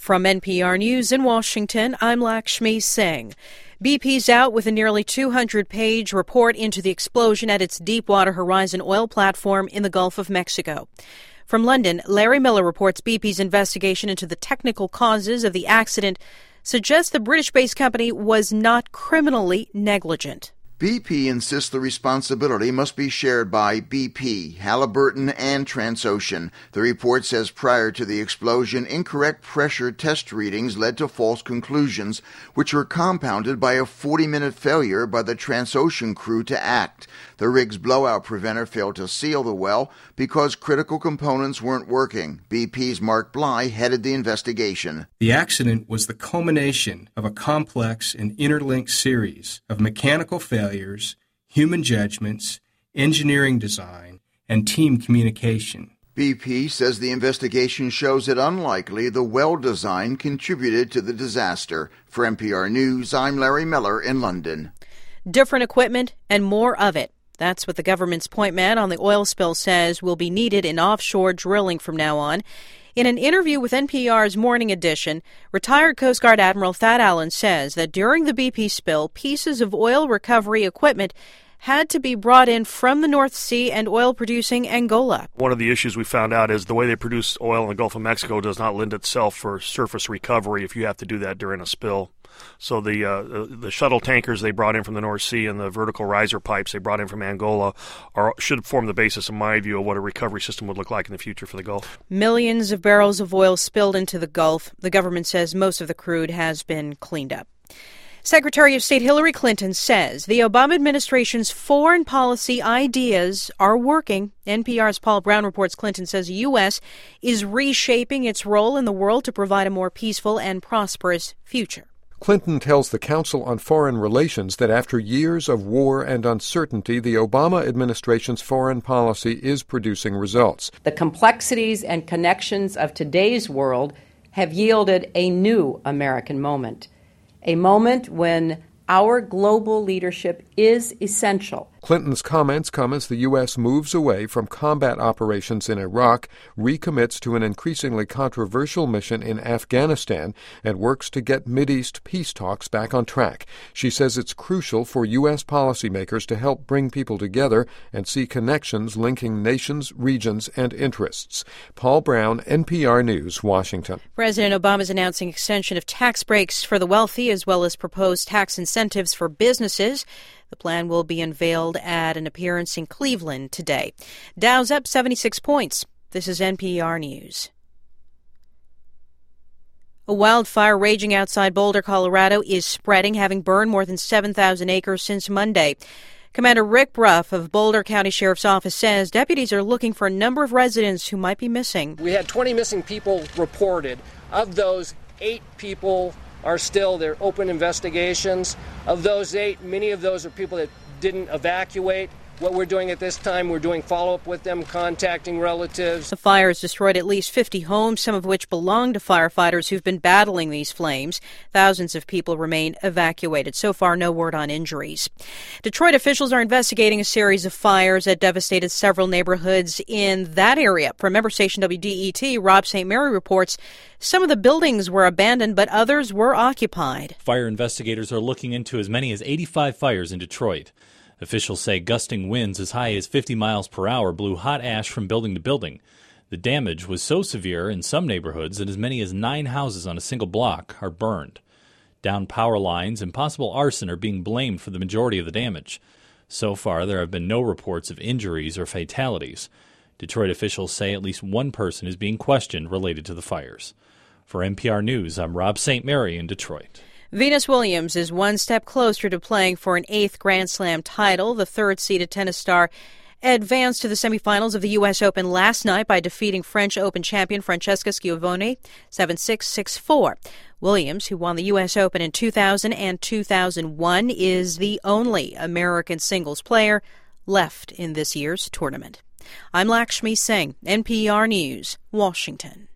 From NPR News in Washington, I'm Lakshmi Singh. BP's out with a nearly 200-page report into the explosion at its Deepwater Horizon oil platform in the Gulf of Mexico. From London, Larry Miller reports BP's investigation into the technical causes of the accident suggests the British-based company was not criminally negligent. BP insists the responsibility must be shared by BP, Halliburton, and Transocean. The report says prior to the explosion, incorrect pressure test readings led to false conclusions, which were compounded by a 40-minute failure by the Transocean crew to act. The rig's blowout preventer failed to seal the well because critical components weren't working. BP's Mark Bly headed the investigation. The accident was the culmination of a complex and interlinked series of mechanical failures, human judgments, engineering design, and team communication. BP says the investigation shows it unlikely the well design contributed to the disaster. For NPR News, I'm Larry Miller in London. Different equipment and more of it. That's what the government's point man on the oil spill says will be needed in offshore drilling from now on. In an interview with NPR's Morning Edition, retired Coast Guard Admiral Thad Allen says that during the BP spill, pieces of oil recovery equipment had to be brought in from the North Sea and oil-producing Angola. One of the issues we found out is the way they produce oil in the Gulf of Mexico does not lend itself for surface recovery if you have to do that during a spill. So the shuttle tankers they brought in from the North Sea and the vertical riser pipes they brought in from Angola should form the basis, in my view, of what a recovery system would look like in the future for the Gulf. Millions of barrels of oil spilled into the Gulf. The government says most of the crude has been cleaned up. Secretary of State Hillary Clinton says the Obama administration's foreign policy ideas are working. NPR's Paul Brown reports Clinton says the U.S. is reshaping its role in the world to provide a more peaceful and prosperous future. Clinton tells the Council on Foreign Relations that after years of war and uncertainty, the Obama administration's foreign policy is producing results. The complexities and connections of today's world have yielded a new American moment, a moment when our global leadership is essential. Clinton's comments come as the U.S. moves away from combat operations in Iraq, recommits to an increasingly controversial mission in Afghanistan, and works to get Mideast peace talks back on track. She says it's crucial for U.S. policymakers to help bring people together and see connections linking nations, regions, and interests. Paul Brown, NPR News, Washington. President Obama is announcing extension of tax breaks for the wealthy as well as proposed tax incentives for businesses. The plan will be unveiled at an appearance in Cleveland today. Dow's up 76 points. This is NPR News. A wildfire raging outside Boulder, Colorado is spreading, having burned more than 7,000 acres since Monday. Commander Rick Bruff of Boulder County Sheriff's Office says deputies are looking for a number of residents who might be missing. We had 20 missing people reported. Of those, 8 people are still there, open investigations. Of those 8, many of those are people that didn't evacuate. What we're doing at this time, we're doing follow-up with them, contacting relatives. The fire has destroyed at least 50 homes, some of which belong to firefighters who've been battling these flames. Thousands of people remain evacuated. So far, no word on injuries. Detroit officials are investigating a series of fires that devastated several neighborhoods in that area. From member station WDET, Rob St. Mary reports some of the buildings were abandoned, but others were occupied. Fire investigators are looking into as many as 85 fires in Detroit. Officials say gusting winds as high as 50 miles per hour blew hot ash from building to building. The damage was so severe in some neighborhoods that as many as 9 houses on a single block are burned. Downed power lines and possible arson are being blamed for the majority of the damage. So far, there have been no reports of injuries or fatalities. Detroit officials say at least one person is being questioned related to the fires. For NPR News, I'm Rob St. Mary in Detroit. Venus Williams is one step closer to playing for an 8th Grand Slam title. The third-seeded tennis star advanced to the semifinals of the U.S. Open last night by defeating French Open champion Francesca Schiavone 7-6, 6-4. Williams, who won the U.S. Open in 2000 and 2001, is the only American singles player left in this year's tournament. I'm Lakshmi Singh, NPR News, Washington.